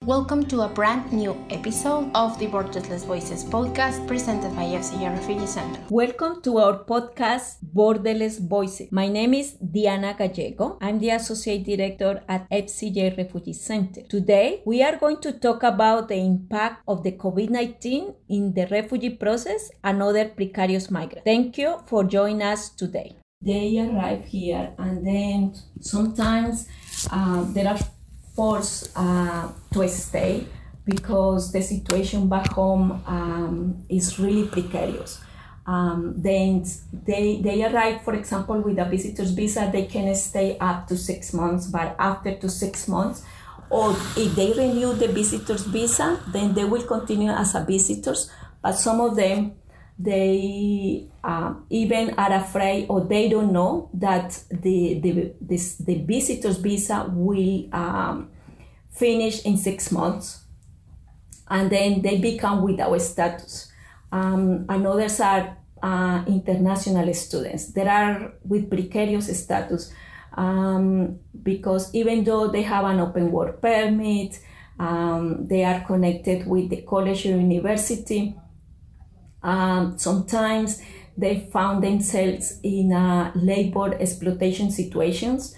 Welcome to a brand new episode of the Borderless Voices podcast presented by FCJ Refugee Center. Welcome to our podcast, Borderless Voices. My name is Diana Gallego. I'm the Associate Director at FCJ Refugee Center. Today, we are going to talk about the impact of the COVID-19 in the refugee process and other precarious migrants. Thank you for joining us today. They arrive here and then sometimes there are forced to stay because the situation back home is really precarious. Then they arrive, for example, with a visitor's visa, they can stay up to 6 months, but after 6 months, or if they renew the visitor's visa, then they will continue as a visitors. But some of them, they even are afraid or they don't know that the visitor's visa will finish in 6 months, and then they become without status. And others are international students that are with precarious status because even though they have an open work permit, they are connected with the college or university. Sometimes they found themselves in labor exploitation situations.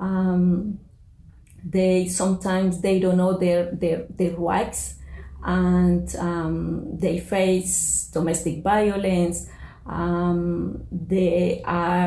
They don't know their rights, and they face domestic violence. They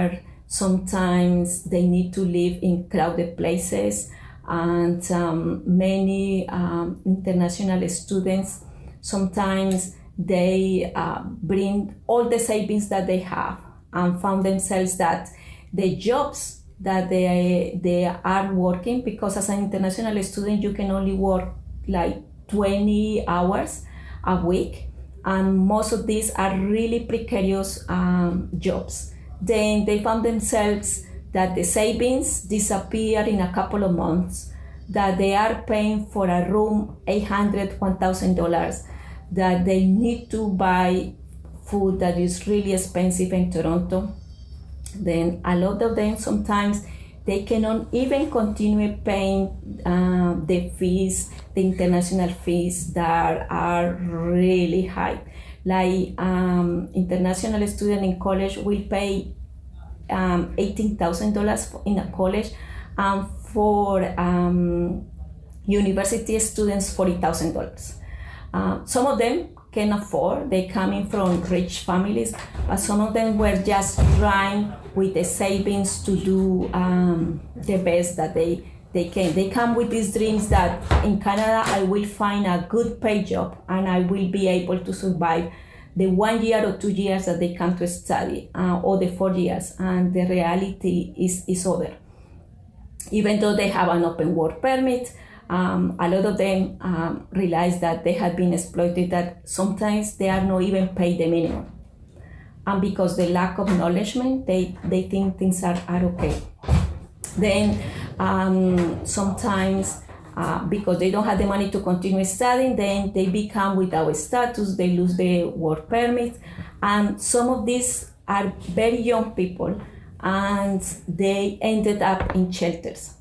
need to live in crowded places, and many international students sometimes they bring all the savings that they have and found themselves that the jobs that they are working, because as an international student you can only work like 20 hours a week, and most of these are really precarious jobs. Then they found themselves that the savings disappear in a couple of months, that they are paying for a room $800, $1,000, that they need to buy food that is really expensive in Toronto. Then a lot of them, sometimes they cannot even continue paying the fees, the international fees that are really high. Like international student in college will pay $18,000 in a college, and for university students $40,000. Some of them can afford, they coming from rich families, but some of them were just trying with the savings to do the best that they can. They come with these dreams that in Canada I will find a good paid job and I will be able to survive the 1 year or 2 years that they come to study, or the 4 years, and the reality is other. Even though they have an open work permit, a lot of them realize that they have been exploited, that sometimes they are not even paid the minimum. And because the lack of acknowledgement, they think things are okay. Then sometimes because they don't have the money to continue studying, then they become without status, they lose the work permit. And some of these are very young people, and they ended up in shelters.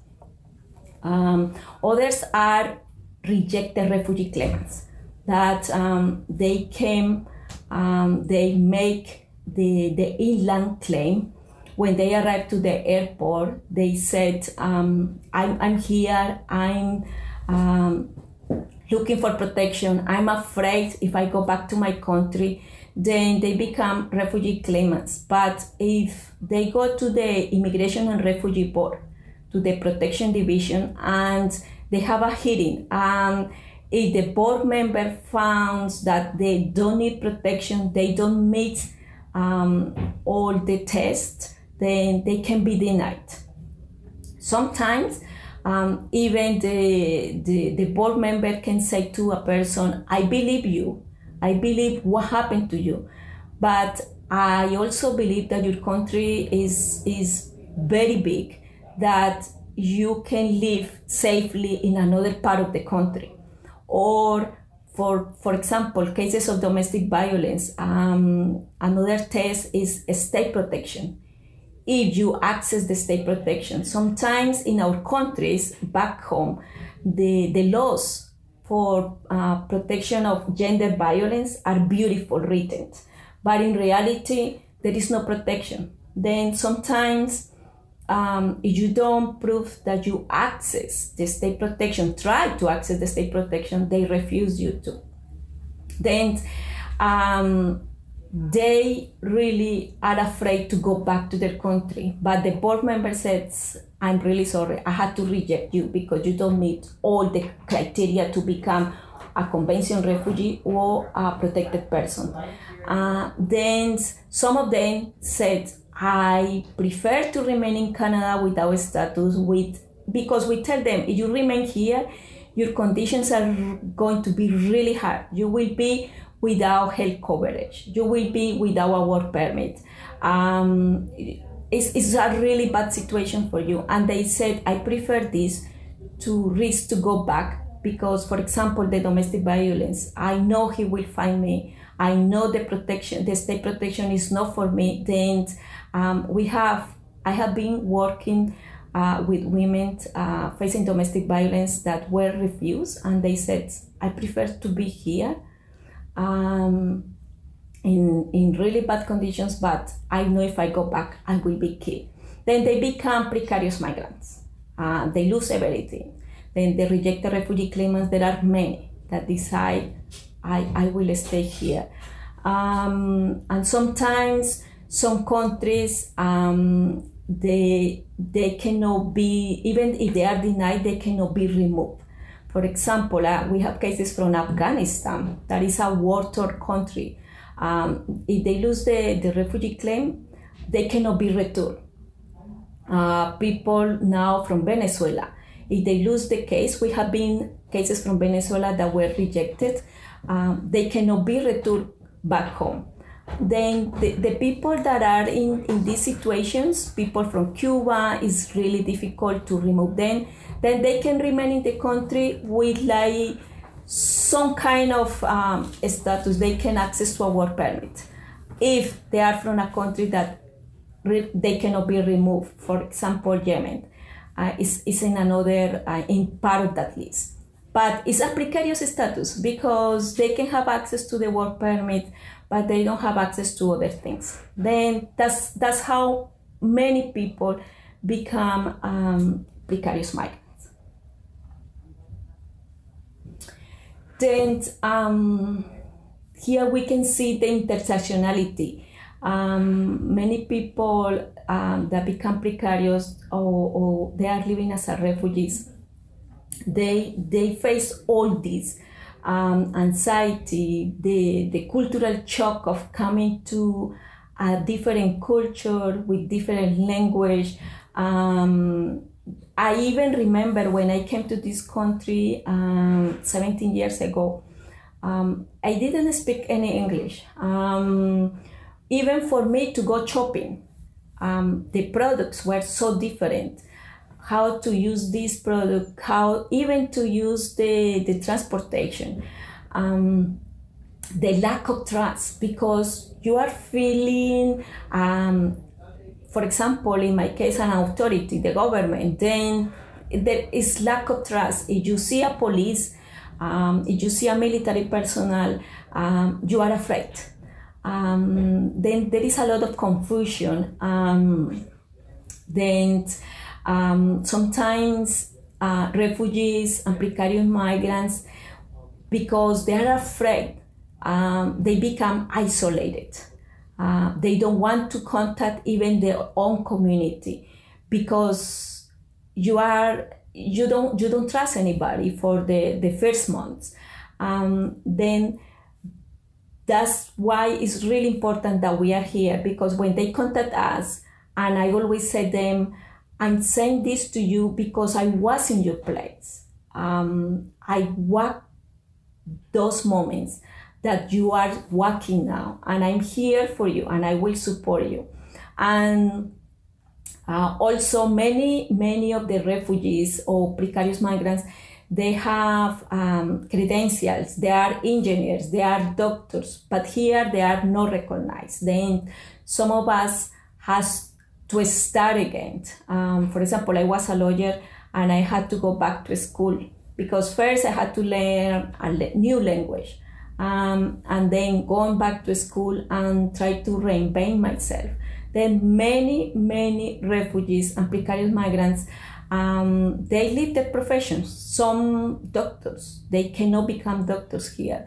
Others are rejected refugee claimants, that they came, they make the inland claim. When they arrived to the airport, they said, I'm here, I'm looking for protection, I'm afraid if I go back to my country, then they become refugee claimants. But if they go to the Immigration and Refugee Board, to the Protection Division, and they have a hearing, if the board member finds that they don't need protection, they don't meet all the tests, then they can be denied. Sometimes even the board member can say to a person, I believe you, I believe what happened to you, but I also believe that your country is very big, that you can live safely in another part of the country. Or for example, cases of domestic violence, another test is state protection. If you access the state protection, sometimes in our countries back home, the laws for protection of gender violence are beautiful written, but in reality there is no protection. Then sometimes if you don't prove that you access the state protection, try to access the state protection, they refuse you to. Then they really are afraid to go back to their country. But the board member says, I'm really sorry, I had to reject you because you don't meet all the criteria to become a convention refugee or a protected person. Then some of them said, I prefer to remain in Canada without status, because we tell them, if you remain here, your conditions are going to be really hard. You will be without health coverage. You will be without a work permit. It's a really bad situation for you. And they said, I prefer this to risk to go back because, for example, the domestic violence, I know he will find me. I know the state protection is not for me. Then I have been working with women facing domestic violence that were refused, and they said, I prefer to be here in really bad conditions, but I know if I go back, I will be killed. Then they become precarious migrants. They lose everything. Then they reject the refugee claimants. There are many that decide, I will stay here. And sometimes some countries, they cannot be, even if they are denied, they cannot be removed. For example, we have cases from Afghanistan, that is a war-torn country. If they lose the refugee claim, they cannot be returned. People now from Venezuela, if they lose the case, we have been cases from Venezuela that were rejected, they cannot be returned back home. Then the people that are in these situations, people from Cuba, is really difficult to remove them. Then they can remain in the country with like some kind of status. They can access to a work permit if they are from a country that they cannot be removed. For example, Yemen is in another in part of that list. But it's a precarious status because they can have access to the work permit, but they don't have access to other things. Then that's how many people become precarious migrants. Then here we can see the intersectionality. Many people that become precarious or they are living as a refugees, they face all this anxiety, the cultural shock of coming to a different culture with different language. I even remember when I came to this country 17 years ago, I didn't speak any English. Even for me to go shopping, the products were so different. How to use this product, how even to use the transportation, the lack of trust, because you are feeling, for example, in my case, an authority, the government, then there is lack of trust. If you see a police, if you see a military personnel, you are afraid. Then there is a lot of confusion. Then sometimes refugees and precarious migrants, because they are afraid, they become isolated. They don't want to contact even their own community because you don't trust anybody for the first months. Then that's why it's really important that we are here, because when they contact us, and I always say them, I'm saying this to you because I was in your place. I walked those moments that you are walking now, and I'm here for you, and I will support you. And also many of the refugees or precarious migrants, they have credentials, they are engineers, they are doctors, but here they are not recognized. Then some of us has to start again. For example, I was a lawyer and I had to go back to school because first I had to learn a new language, and then going back to school and try to reinvent myself. Then many refugees and precarious migrants, they leave their professions. Some doctors, they cannot become doctors here.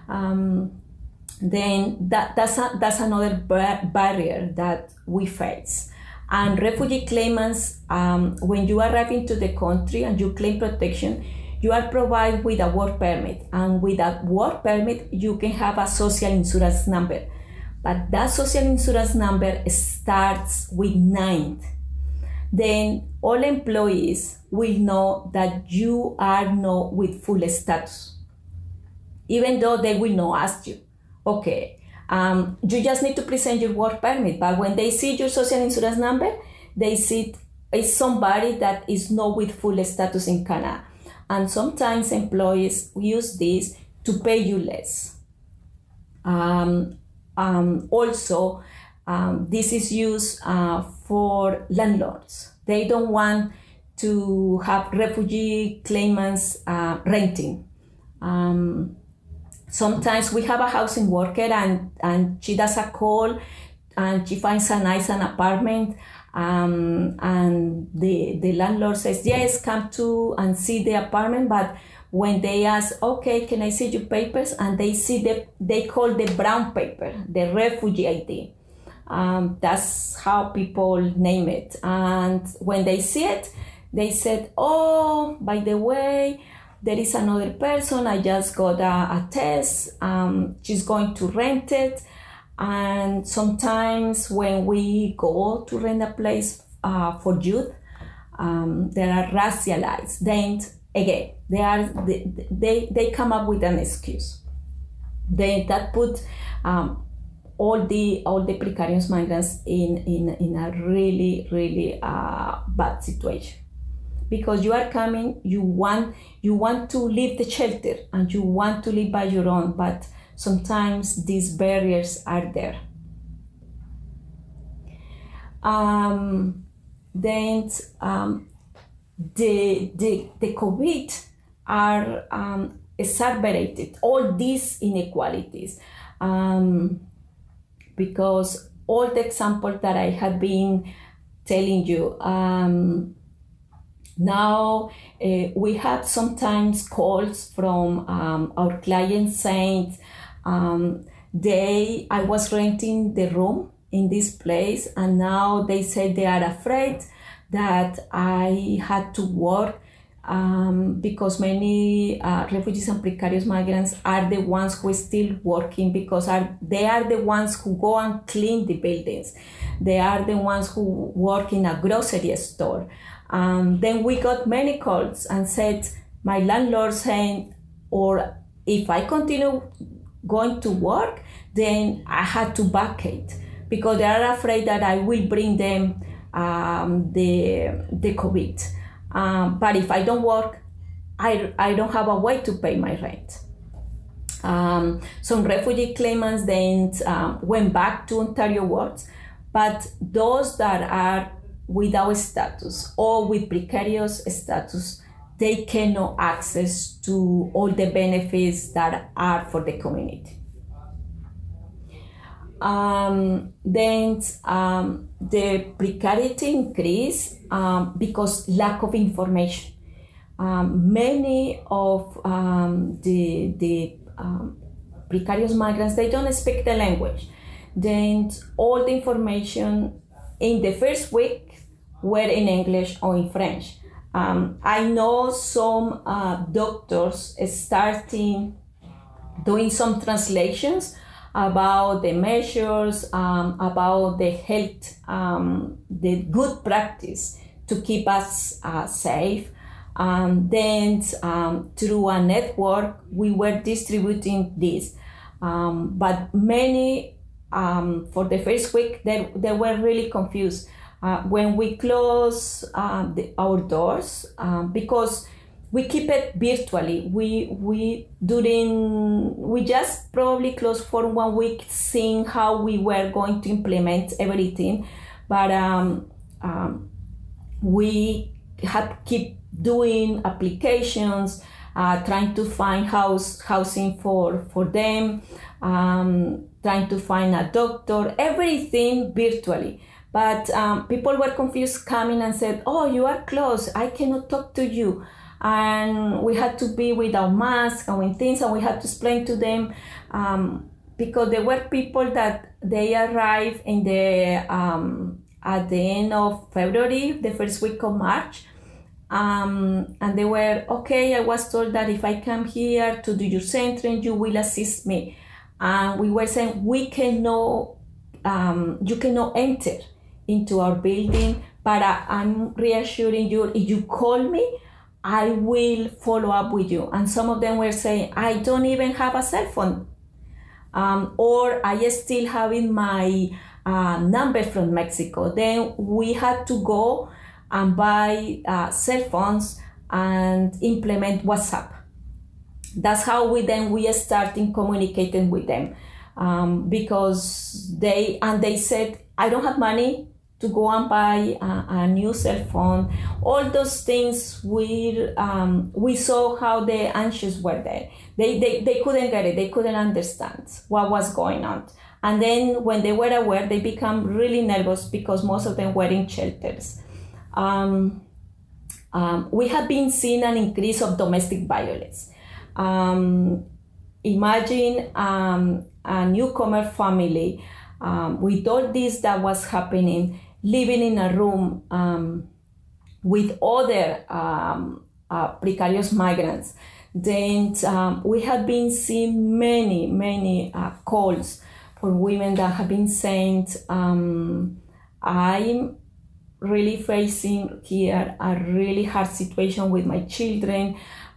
Then that's another barrier that we face. And refugee claimants, when you arrive into the country and you claim protection, you are provided with a work permit. And with that work permit, you can have a social insurance number. But that social insurance number starts with 9. Then all employees will know that you are not with full status, even though they will not ask you. Okay, you just need to present your work permit, but when they see your social insurance number, they see it's somebody that is not with full status in Canada. And sometimes employees use this to pay you less. Also, this is used for landlords. They don't want to have refugee claimants renting. Sometimes we have a housing worker and she does a call and she finds a nice apartment, and the landlord says, yes, come to and see the apartment. But when they ask, okay, can I see your papers? And they see they call the brown paper, the refugee ID. That's how people name it. And when they see it, they said, oh, by the way, there is another person. I just got a test. She's going to rent it. And sometimes when we go to rent a place for youth, they are racialized. Then again, they come up with an excuse. That put all the precarious migrants in a really bad situation. Because you are coming, you want to leave the shelter and you want to live by your own, but sometimes these barriers are there. Then the COVID are exacerbated all these inequalities, because all the examples that I have been telling you. Now we have sometimes calls from our clients saying, I was renting the room in this place, and now they say they are afraid that I had to work, because many refugees and precarious migrants are the ones who are still working, because they are the ones who go and clean the buildings. They are the ones who work in a grocery store. Then we got many calls and said, my landlord saying, or if I continue going to work, then I had to vacate, because they are afraid that I will bring them the COVID. But if I don't work, I don't have a way to pay my rent. Some refugee claimants then went back to Ontario wards, but those that are without status or with precarious status, they cannot access to all the benefits that are for the community. Then the precarity increase because lack of information. Many of the precarious migrants, they don't speak the language. Then all the information in the first week were in English or in French. I know some doctors starting doing some translations about the measures, about the health, the good practice to keep us safe. Then through a network, we were distributing this. But many, for the first week, they were really confused. When we close our doors, because we keep it virtually, we just probably closed for 1 week, seeing how we were going to implement everything. But we had to keep doing applications, trying to find housing for them, trying to find a doctor, everything virtually. But people were confused coming and said, oh, you are close, I cannot talk to you. And we had to be with our masks and with things, and we had to explain to them, because there were people that they arrived in the at the end of February, the first week of March, and they were, okay, I was told that if I come here to do your centering, you will assist me. And we were saying, we cannot, you cannot enter into our building, but I'm reassuring you, if you call me, I will follow up with you. And some of them were saying, I don't even have a cell phone, or I still having my number from Mexico. Then we had to go and buy cell phones and implement WhatsApp. That's how we started communicating with them, because they said, I don't have money to go and buy a new cell phone. All those things we saw how the anxious were there. They couldn't get it. They couldn't understand what was going on. And then when they were aware, they became really nervous because most of them were in shelters. We have been seeing an increase of domestic violence. Imagine a newcomer family with all this that was happening, living in a room with other precarious migrants. Then we have been seeing many calls for women that have been saying, I'm really facing here a really hard situation with my children.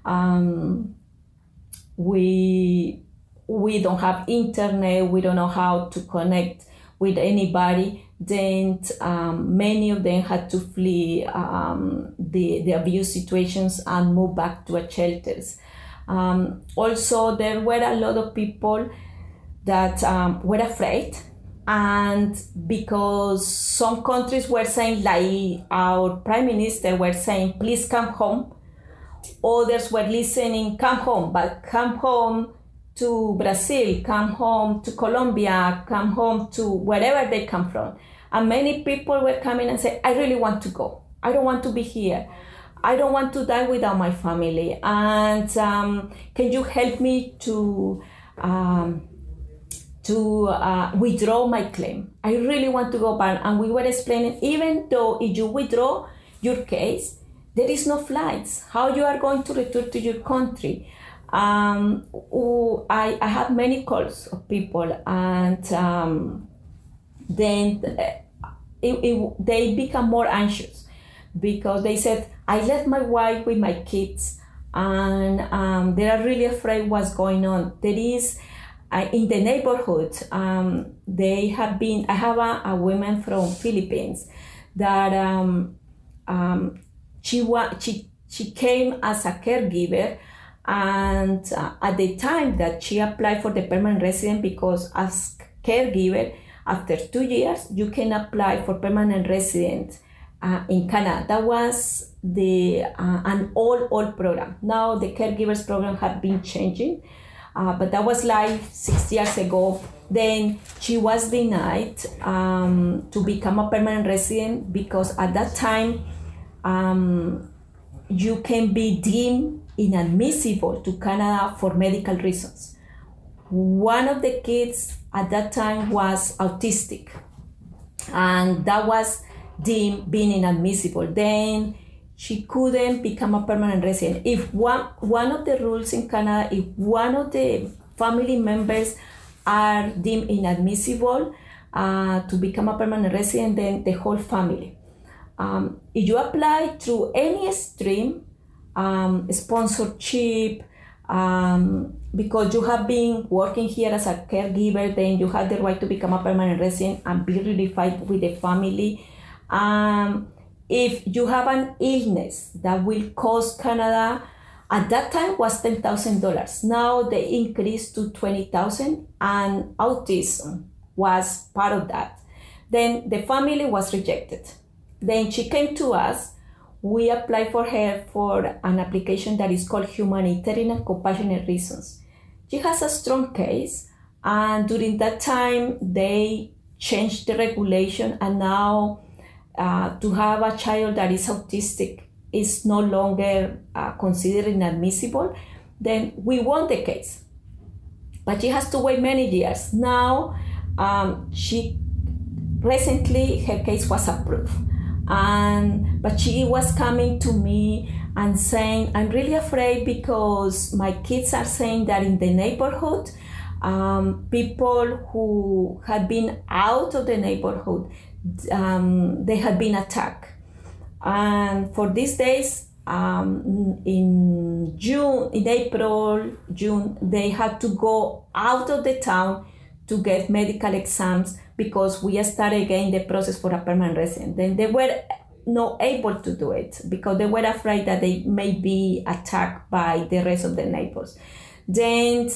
We don't have internet, we don't know how to connect with anybody. Then many of them had to flee the abuse situations and move back to shelters. Also, there were a lot of people that were afraid, and because some countries were saying, like our prime minister were saying, please come home, others were listening, come home, but come home to Brazil, come home to Colombia, come home to wherever they come from. And many people were coming and saying, I really want to go. I don't want to be here. I don't want to die without my family. And can you help me to withdraw my claim? I really want to go back. And we were explaining, even though if you withdraw your case, there is no flights. How you are going to return to your country? I have many calls of people, and then they become more anxious because they said, I left my wife with my kids, and they are really afraid what's going on. There is in the neighborhood, I have a woman from Philippines that she came as a caregiver. And at the time that she applied for the permanent resident, because as caregiver, after 2 years, you can apply for permanent resident in Canada. That was an old program. Now the caregivers program have been changing, but that was like 6 years ago. Then she was denied to become a permanent resident because at that time you can be deemed inadmissible to Canada for medical reasons. One of the kids at that time was autistic, and that was deemed being inadmissible. Then she couldn't become a permanent resident. If one of the rules in Canada, if one of the family members are deemed inadmissible to become a permanent resident, then the whole family. If you apply through any stream, sponsorship, because you have been working here as a caregiver, then you have the right to become a permanent resident and be reunified with the family. If you have an illness that will cost Canada, at that time was $10,000. Now they increased to $20,000, and autism was part of that. Then the family was rejected. Then she came to us we applied for her for an application that is called Humanitarian and Compassionate Reasons. She has a strong case, and during that time they changed the regulation, and now to have a child that is autistic is no longer considered inadmissible. Then we won the case, but she has to wait many years. Now she recently her case was approved, but she was coming to me and saying, I'm really afraid because my kids are saying that in the neighborhood, people who had been out of the neighborhood, they had been attacked. And for these days, in April, June, they had to go out of the town to get medical exams because we started again the process for a permanent resident. Then they were not able to do it because they were afraid that they may be attacked by the rest of the neighbors. Then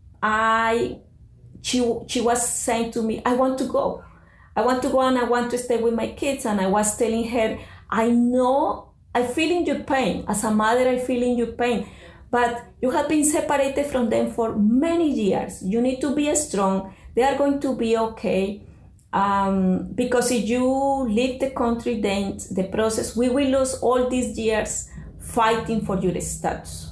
she was saying to me, I want to go and I want to stay with my kids. And I was telling her, I know, I feel in your pain. As a mother, I feel in your pain. But you have been separated from them for many years. You need to be strong. They are going to be okay. Because if you leave the country, then the process, we will lose all these years fighting for your status.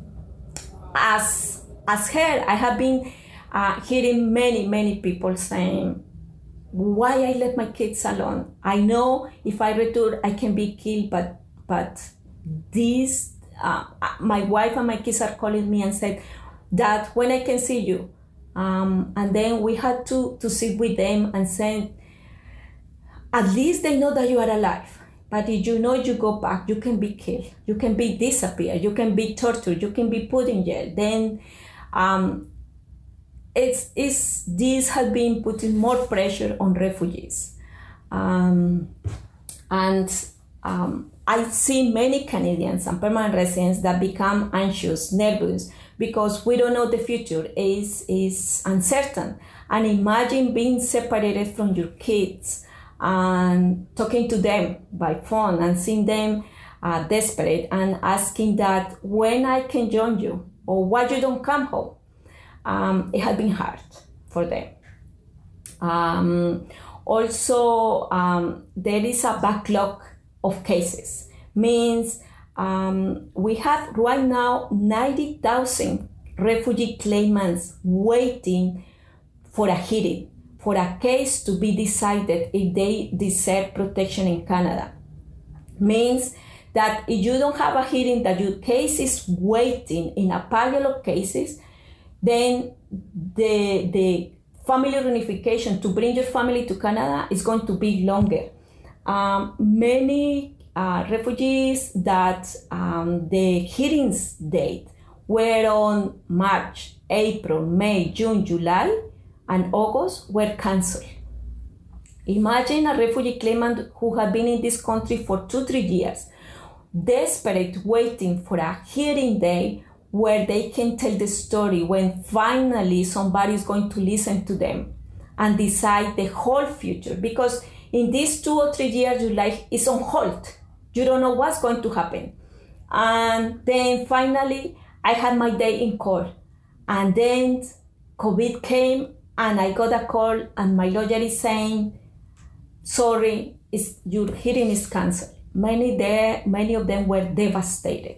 As her, I have been hearing many people saying, why I let my kids alone? I know if I return, I can be killed, but this, my wife and my kids are calling me and said that when I can see you. And then we had to sit with them and say, at least they know that you are alive. But if you know you go back, you can be killed, you can be disappeared, you can be tortured, you can be put in jail. Then this has been putting more pressure on refugees. I see many Canadians and permanent residents that become anxious, nervous, because we don't know the future is uncertain. And imagine being separated from your kids and talking to them by phone and seeing them desperate and asking that when I can join you or why you don't come home. It has been hard for them. Also, there is a backlog of cases. Means we have right now 90,000 refugee claimants waiting for a hearing, for a case to be decided if they deserve protection in Canada. Means that if you don't have a hearing, that your case is waiting in a pile of cases, then the family reunification to bring your family to Canada is going to be longer. Many refugees that the hearings date were on March, April, May, June, July, and August were cancelled. Imagine a refugee claimant who had been in this country for 2-3 years, desperate, waiting for a hearing day where they can tell the story, when finally somebody is going to listen to them and decide the whole future. Because in these 2 or 3 years, your life is on hold. You don't know what's going to happen. And then finally, I had my day in court. And then COVID came and I got a call and my lawyer is saying, sorry, your hearing is canceled. Many of them were devastated.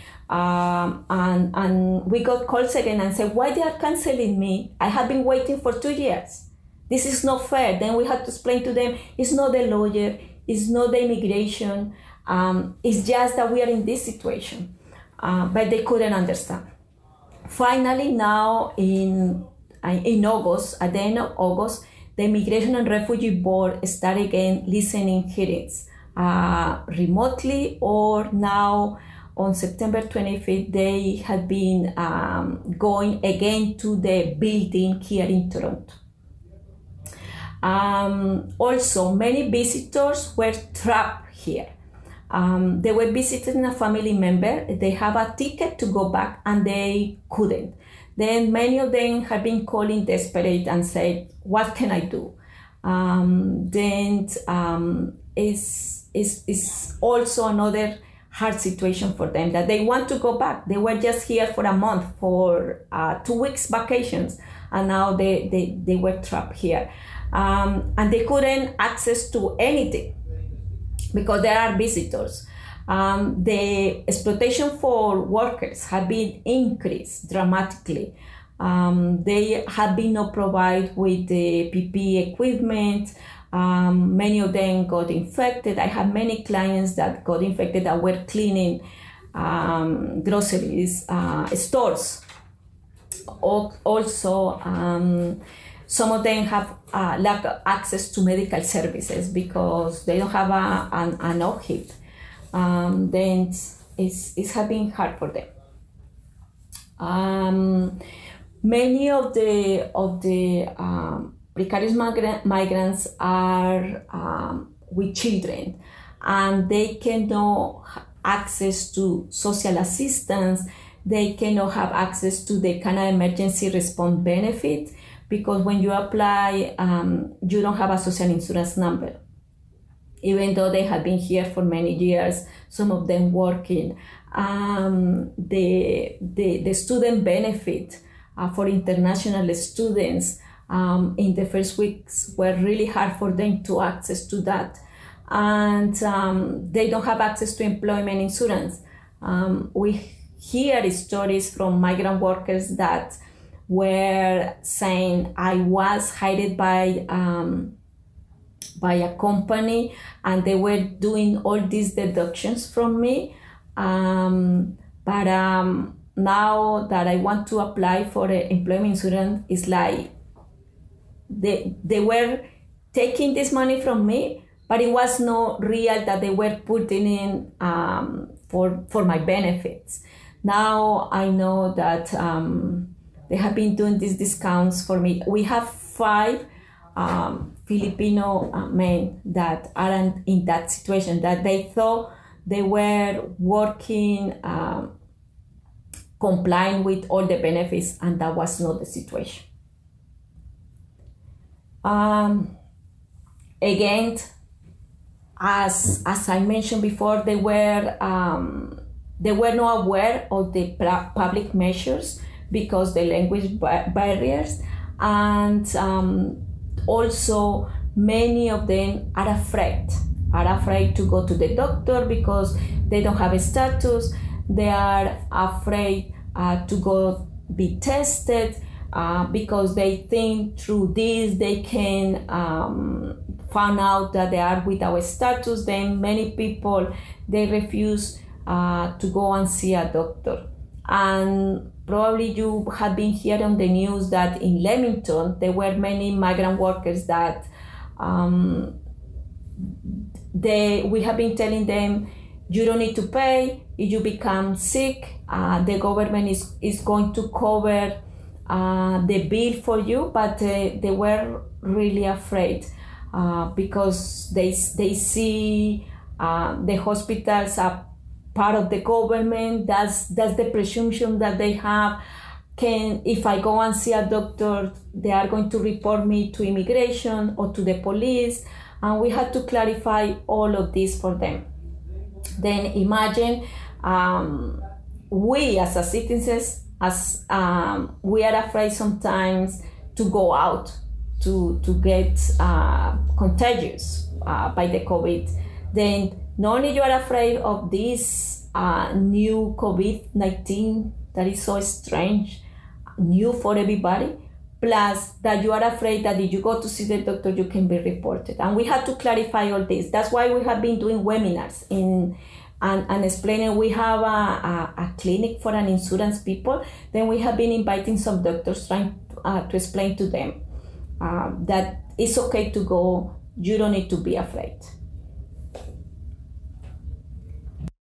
And we got calls again and said, why they are canceling me? I have been waiting for 2 years. This is not fair. Then we had to explain to them, it's not the lawyer, it's not the immigration, it's just that we are in this situation. But they couldn't understand. Finally, now in August, at the end of August, the Immigration and Refugee Board started again listening hearings remotely, or now on September 25th, they had been going again to the building here in Toronto. Also, many visitors were trapped here. They were visiting a family member. They have a ticket to go back and they couldn't. Then many of them have been calling desperate and said, what can I do? Then is also another hard situation for them, that they want to go back. They were just here for a month, for 2 weeks vacations, and now they were trapped here. And they couldn't access to anything because there are visitors. The exploitation for workers have been increased dramatically. They have been not provided with the PPE equipment. Many of them got infected. I have many clients that got infected that were cleaning groceries, stores. Also, some of them have lack of access to medical services because they don't have an OHIP. Then it's have been hard for them. Many of the precarious migrants are with children, and they cannot access to social assistance. They cannot have access to the Canada Emergency Response Benefit because when you apply, you don't have a social insurance number. Even though they have been here for many years, some of them working. The student benefit for international students in the first weeks were really hard for them to access to that. And they don't have access to employment insurance. We hear stories from migrant workers that were saying, I was hired by a company and they were doing all these deductions from me. But now that I want to apply for employment insurance, it's like they were taking this money from me, but it was not real that they were putting in for my benefits. Now I know that they have been doing these discounts for me. We have 5 Filipino men that are in that situation, that they thought they were working, complying with all the benefits, and that was not the situation. Again, as I mentioned before, they were not aware of the public measures because the language barriers, and also many of them are afraid to go to the doctor because they don't have a status. They are afraid to go be tested because they think through this they can find out that they are without status. Then many people, they refuse to go and see a doctor. And probably you have been hearing on the news that in Leamington there were many migrant workers that we have been telling them, you don't need to pay. If you become sick, the government is going to cover the bill for you. But they were really afraid because they see the hospitals are part of the government. That's the presumption that they have. If I go and see a doctor, they are going to report me to immigration or to the police. And we had to clarify all of this for them. Then imagine we as a citizens, we are afraid sometimes to go out to get contagious by the COVID. Then not only you are afraid of this new COVID-19 that is so strange, new for everybody, plus that you are afraid that if you go to see the doctor, you can be reported. And we had to clarify all this. That's why we have been doing webinars and explaining. We have a clinic for an insurance people. Then we have been inviting some doctors trying to explain to them that it's okay to go. You don't need to be afraid.